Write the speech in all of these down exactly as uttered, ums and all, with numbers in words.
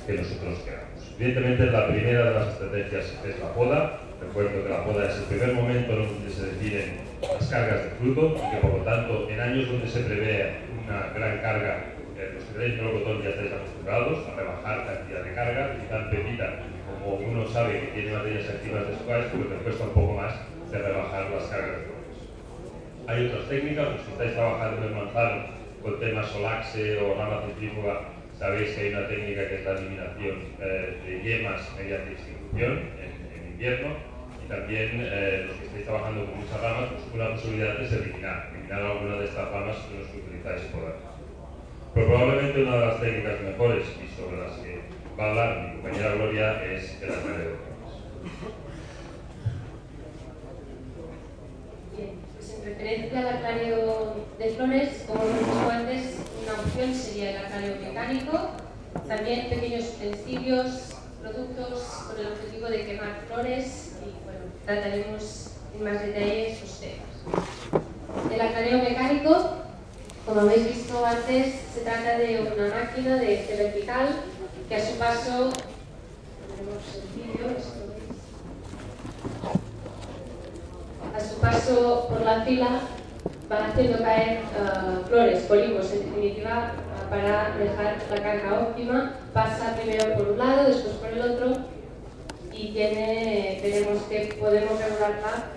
que nosotros queramos. Evidentemente, la primera de las estrategias es la poda. Recuerdo que la poda es el primer momento en donde se definen las cargas de fruto y que, por lo tanto, en años donde se prevé una gran carga, eh, los que tenéis melocotón ya estáis acostumbrados a rebajar cantidad de carga, y tan pepita como uno sabe que tiene materias activas de squash, pero que cuesta un poco más de rebajar las cargas de flores. Hay otras técnicas, pues si estáis trabajando en manzano con temas solaxe o rama centrífuga, sabéis que hay una técnica que es la eliminación eh, de yemas mediante distribución en, en invierno, y también eh, los que estáis trabajando con muchas ramas, pues una posibilidad es eliminar, eliminar alguna de estas ramas que los que utilizáis por aquí. Pero probablemente una de las técnicas mejores y sobre las que va a hablar mi compañera Gloria es el aclareo de flores. Bien, pues en referencia al aclareo de flores, como hemos dicho antes, una opción sería el aclareo mecánico, también pequeños utensilios, productos con el objetivo de quemar flores, y bueno, trataremos en más detalle estos temas. El aclareo mecánico, como habéis visto antes, se trata de una máquina de eje vertical que a su paso, tenemos el vídeo, esto veis, a su paso por la fila va haciendo caer uh, flores, polipos, en definitiva, uh, para dejar la carga óptima. Pasa primero por un lado, después por el otro, y tiene, veremos que podemos regularla.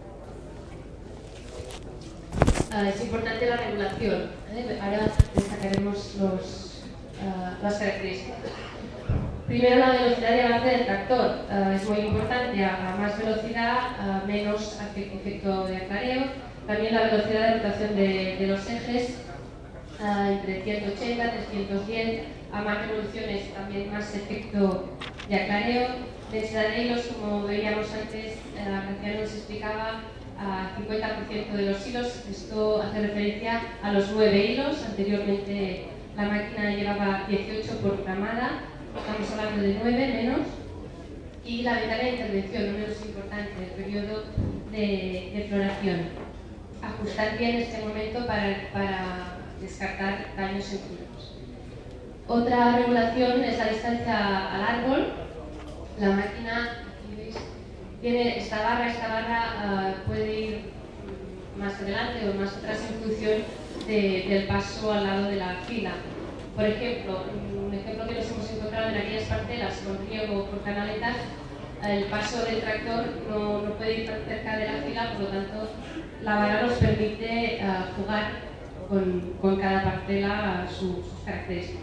Uh, es importante la regulación, ¿eh? Ahora destacaremos los, uh, las características. Primero, la velocidad de avance del tractor. Uh, es muy importante, a, a más velocidad, uh, menos efecto de aclareo. También la velocidad de rotación de, de los ejes, uh, entre ciento ochenta y trescientos diez. A más revoluciones, también más efecto de aclareo. Densidad de hilos, como veíamos antes, uh, Graciano nos explicaba, a cincuenta por ciento de los hilos. Esto hace referencia a los nueve hilos. Anteriormente la máquina llevaba dieciocho por camada, estamos hablando de nueve menos. Y la ventana de intervención, no menos importante, el periodo de, de floración. Ajustar bien este momento para, para descartar daños en frutos. Otra regulación es la distancia al árbol. La máquina, aquí veis, tiene esta barra, esta barra uh, puede ir más adelante o más atrás en función de, del paso al lado de la fila. Por ejemplo, un ejemplo que nos hemos encontrado en aquellas parcelas con riego por canaletas, el paso del tractor no, no puede ir tan cerca de la fila, por lo tanto la barra nos permite uh, jugar con, con cada parcela uh, sus, sus características.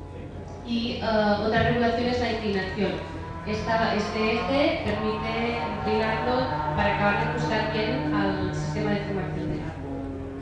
Y uh, otra regulación es la inclinación. Esta, este eje permite inclinarlo para acabar de ajustar bien al sistema de formación del árbol.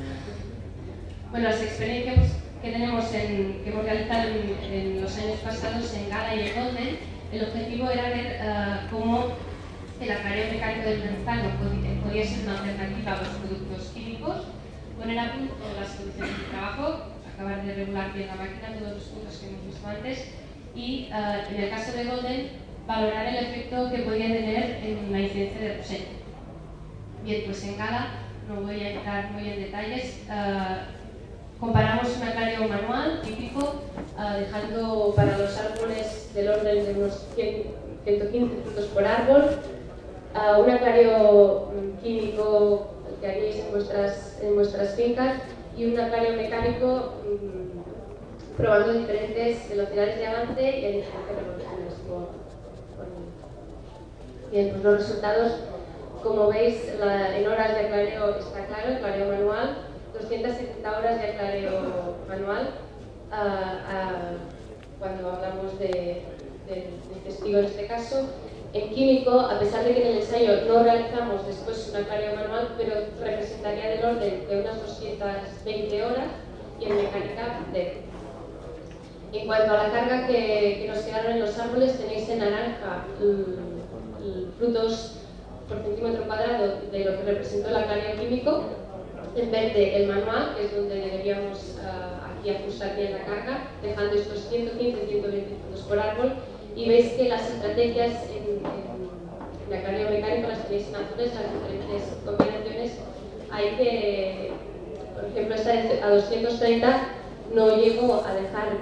Bueno, las experiencias que tenemos en, que hemos realizado en, en los años pasados en Gala y en Golden, el objetivo era ver uh, cómo el aclareo mecánico del manzano podía, podía ser una alternativa a los productos químicos, poner a punto las condiciones de trabajo, acabar de regular bien la máquina, todos los puntos que hemos visto antes, y uh, en el caso de Golden, valorar el efecto que podía tener en la incidencia de Roset. Bien, pues en Gala no voy a entrar muy en detalles. Uh, comparamos un aclareo manual típico, uh, dejando para los árboles del orden de unos ciento quince frutos por árbol, uh, un aclareo um, químico que haríais en vuestras, en vuestras fincas, y un aclareo mecánico um, probando diferentes velocidades de avance y a diferentes revoluciones. Bien, pues los resultados, como veis, la, en horas de aclareo está claro, aclareo manual, doscientas setenta horas de aclareo manual, uh, uh, cuando hablamos de, de, de testigo en este caso. En químico, a pesar de que en el ensayo no realizamos después un aclareo manual, pero representaría del orden de unas doscientas veinte horas, y en mecánica de. En cuanto a la carga que, que nos quedaron en los árboles, tenéis en naranja frutos por centímetro cuadrado de lo que representó el aclareo químico, en verde el manual, que es donde deberíamos uh, aquí ajustar bien la carga, dejando estos ciento quince a ciento veinte frutos por árbol, y veis que las estrategias en, en, en aclareo mecánico las tenéis en azules, las diferentes combinaciones. Hay que, por ejemplo, esta a doscientos treinta no llego a dejar